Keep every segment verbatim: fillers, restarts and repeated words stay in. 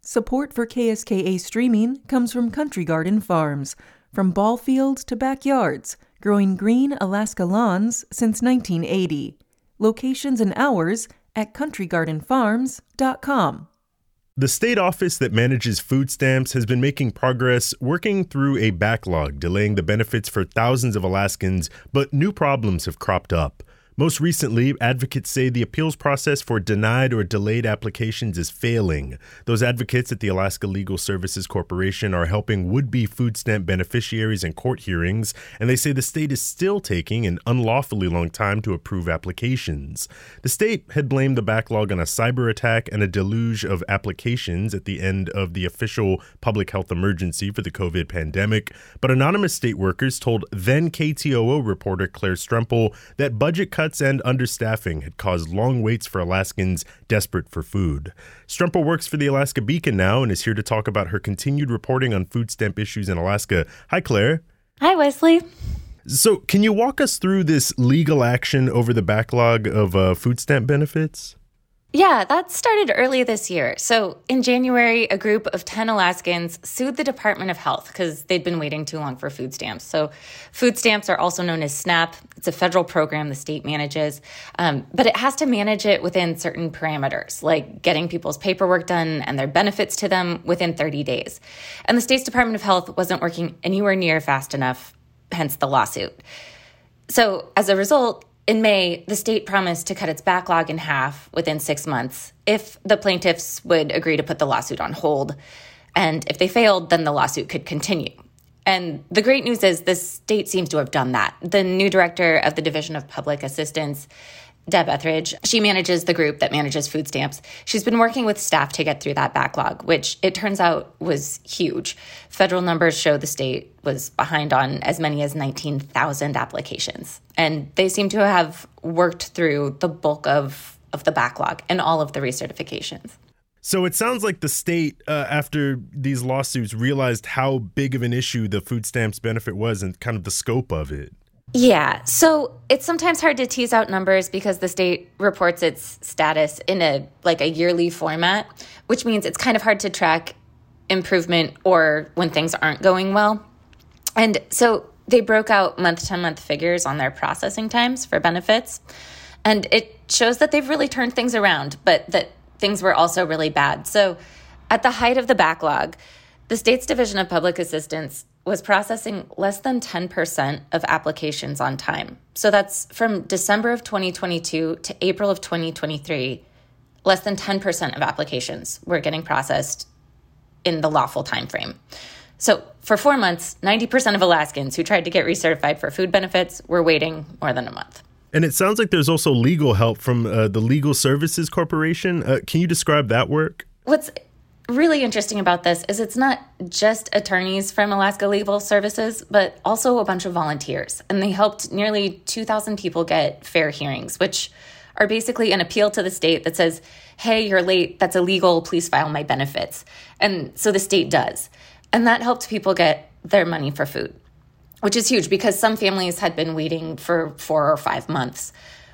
Support for K S K A streaming comes from Country Garden Farms. From ball fields to backyards, growing green Alaska lawns since nineteen eighty. Locations and hours at country garden farms dot com. The state office that manages food stamps has been making progress working through a backlog, delaying the benefits for thousands of Alaskans, but new problems have cropped up. Most recently, advocates say the appeals process for denied or delayed applications is failing. Those advocates at the Alaska Legal Services Corporation are helping would-be food stamp beneficiaries in court hearings, and they say the state is still taking an unlawfully long time to approve applications. The state had blamed the backlog on a cyber attack and a deluge of applications at the end of the official public health emergency for the COVID pandemic, but anonymous state workers told then K T O O reporter Claire Strempel that budget cuts and understaffing had caused long waits for Alaskans desperate for food. Strempel works for the Alaska Beacon now and is here to talk about her continued reporting on food stamp issues in Alaska. Hi, Claire. Hi, Wesley. So can you walk us through this legal action over the backlog of uh, food stamp benefits? Yeah, that started early this year. So in January, a group of ten Alaskans sued the Department of Health because they'd been waiting too long for food stamps. So food stamps are also known as SNAP. It's a federal program the state manages, um, but it has to manage it within certain parameters, like getting people's paperwork done and their benefits to them within thirty days. And the state's Department of Health wasn't working anywhere near fast enough, hence the lawsuit. So as a result, in May, the state promised to cut its backlog in half within six months if the plaintiffs would agree to put the lawsuit on hold. And if they failed, then the lawsuit could continue. And the great news is the state seems to have done that. The new director of the Division of Public Assistance, Deb Etheridge, she manages the group that manages food stamps. She's been working with staff to get through that backlog, which it turns out was huge. Federal numbers show the state was behind on as many as nineteen thousand applications. And they seem to have worked through the bulk of, of the backlog and all of the recertifications. So it sounds like the state, uh, after these lawsuits, realized how big of an issue the food stamps benefit was and kind of the scope of it. Yeah, so it's sometimes hard to tease out numbers because the state reports its status in a like a yearly format, which means it's kind of hard to track improvement or when things aren't going well. And so they broke out month-to-month figures on their processing times for benefits, and it shows that they've really turned things around, but that things were also really bad. So at the height of the backlog, the state's Division of Public Assistance was processing less than ten percent of applications on time. So that's from December of twenty twenty-two to April of twenty twenty-three, less than ten percent of applications were getting processed in the lawful time frame. So for four months, ninety percent of Alaskans who tried to get recertified for food benefits were waiting more than a month. And it sounds like there's also legal help from uh, the Legal Services Corporation. Uh, can you describe that work? What's really interesting about this is it's not just attorneys from Alaska Legal Services, but also a bunch of volunteers. And they helped nearly two thousand people get fair hearings, which are basically an appeal to the state that says, hey, you're late, that's illegal, please file my benefits. And so the state does. And that helped people get their money for food, which is huge because some families had been waiting for four or five months.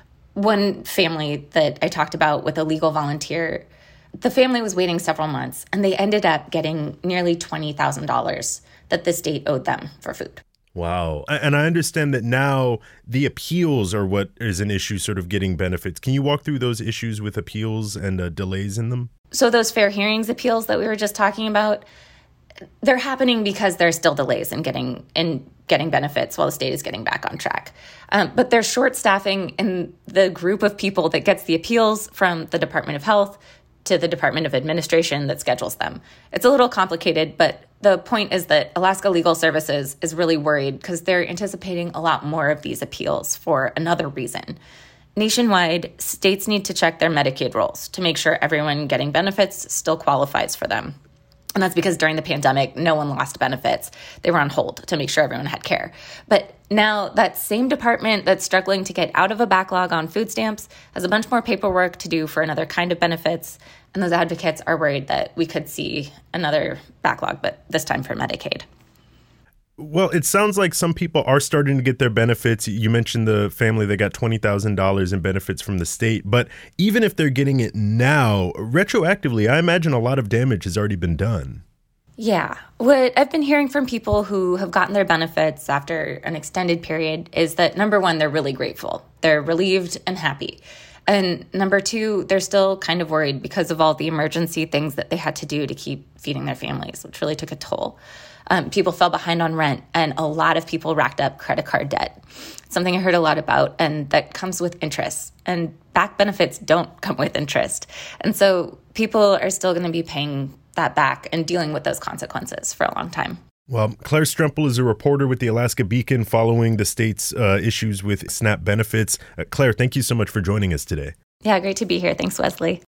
One family that I talked about with a legal volunteer, the family was waiting several months, and they ended up getting nearly twenty thousand dollars that the state owed them for food. Wow. And I understand that now the appeals are what is an issue, sort of getting benefits. Can you walk through those issues with appeals and uh, delays in them? So those fair hearings appeals that we were just talking about, they're happening because there's still delays in getting in getting benefits while the state is getting back on track. Um, but there's short staffing in the group of people that gets the appeals from the Department of Health to the Department of Administration that schedules them. It's a little complicated, but the point is that Alaska Legal Services is really worried because they're anticipating a lot more of these appeals for another reason. Nationwide, states need to check their Medicaid rolls to make sure everyone getting benefits still qualifies for them. And that's because during the pandemic, no one lost benefits. They were on hold to make sure everyone had care. But now that same department that's struggling to get out of a backlog on food stamps has a bunch more paperwork to do for another kind of benefits. And those advocates are worried that we could see another backlog, but this time for Medicaid. Well, it sounds like some people are starting to get their benefits. You mentioned the family that got twenty thousand dollars in benefits from the state. But even if they're getting it now, retroactively, I imagine a lot of damage has already been done. Yeah. What I've been hearing from people who have gotten their benefits after an extended period is that, number one, they're really grateful. They're relieved and happy. And number two, they're still kind of worried because of all the emergency things that they had to do to keep feeding their families, which really took a toll. Um, people fell behind on rent, and a lot of people racked up credit card debt. Something I heard a lot about, and that comes with interest. And back benefits don't come with interest. And so people are still going to be paying that back and dealing with those consequences for a long time. Well, Claire Stremple is a reporter with the Alaska Beacon following the state's uh, issues with SNAP benefits. Uh, Claire, thank you so much for joining us today. Yeah, great to be here. Thanks, Wesley.